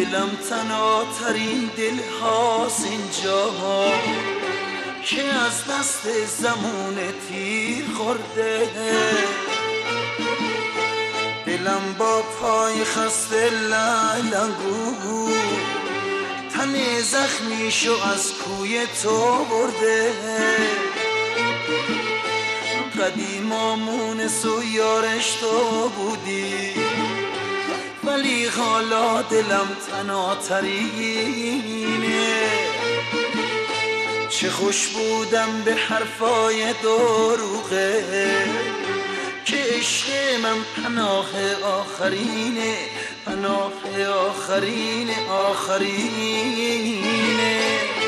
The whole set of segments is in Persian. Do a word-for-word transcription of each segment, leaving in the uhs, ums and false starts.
دلم تناترین دل هاست اینجا که از دست زمان تیر خورده. دلم با پای خسته لنگو تن زخمیشو از کوی تو برده. قدیما مونس و یارش تو بودی ولی حالا دلم تناترینه. چه خوش بودم به حرفای دروغه که عشق من پناه آخرینه، پناه آخرین آخرینه.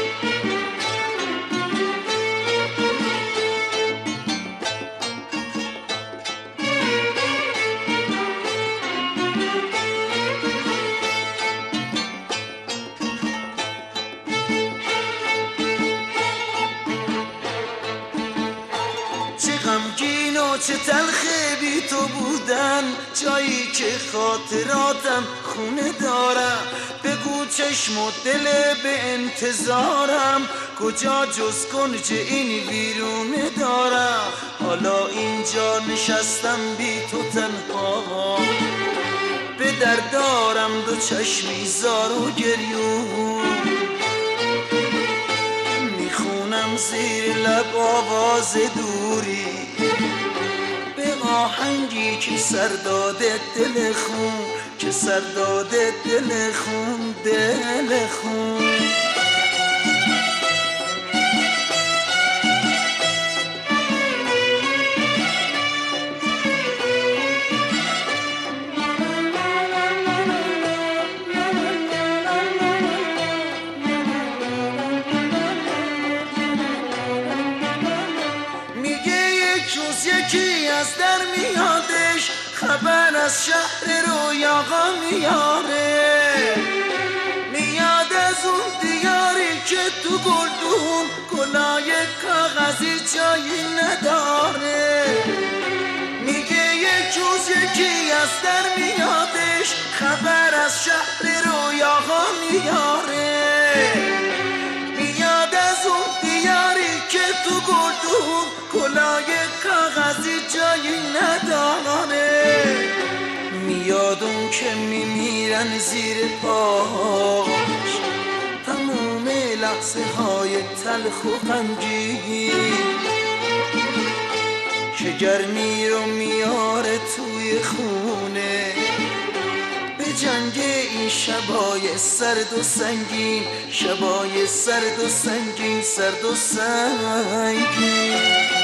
غمگین و چه تلخه بی تو بودن، جایی که خاطراتم خونه دارم. بگو چشم و دل به انتظارم کجا جز کنج این ویرونه دارم. حالا اینجا نشستم بی تو تنها، به در دارم دو چشمی زار و گریون. میخونم زیر لب آواز دوری به آهنگی که سر داده دل خون، که سر داده دل خون، دل خون. یکی از در میادش خبر از شهر رویاها میاره. میاد از اون دیاری که تو گلدون گلای کاغذی جایی نداره. میگه یک روز یکی از در میادش خبر از شهر رویاها میاره. میاد از اون دیاری که تو گلدون گلای کاغذی جایی نداره. میاد اون که میمیرن زیر پاش تموم لحظه های تلخ و غمگین، که گرمی رو میاره توی خونه به جنگ این شبای سرد و سنگین، شبای سرد و سنگین، سرد و سنگین.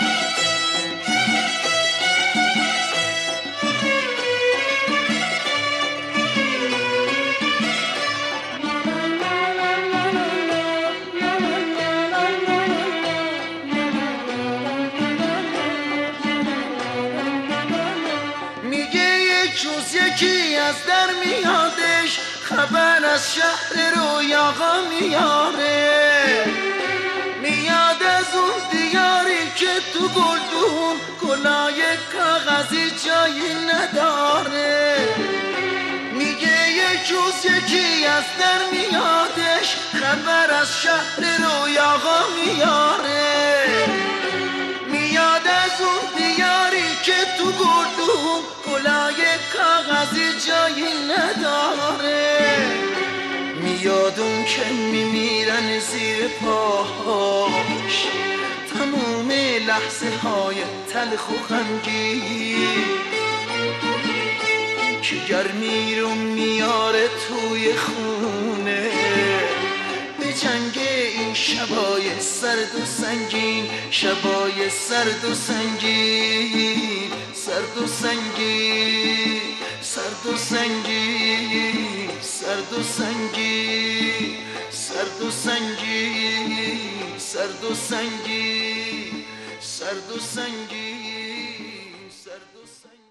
روز یکی از در میادش خبر از شهر رویاها میاره. میاد از اون دیاری که تو گلدون گلای کاغذی جایی نداره. میگه یک روز یکی از در میادش خبر از شهر رویاها میاره. میاد از اون دیاری که تو گلدون گلای کاغذی جایی نداره. میاد اون که میمیرن زیر پاش تموم لحظه های تلخ و غمگین، که گرمی رو میاره توی خونه به جنگ این شبای سرد و سنگین، شبای سرد و سنگین، سرد و سنگین، سرد و سنگین، سرد و سنگین، سرد و سنگین، سرد و سنگین، سرد و سنگین، سرد و سنگین.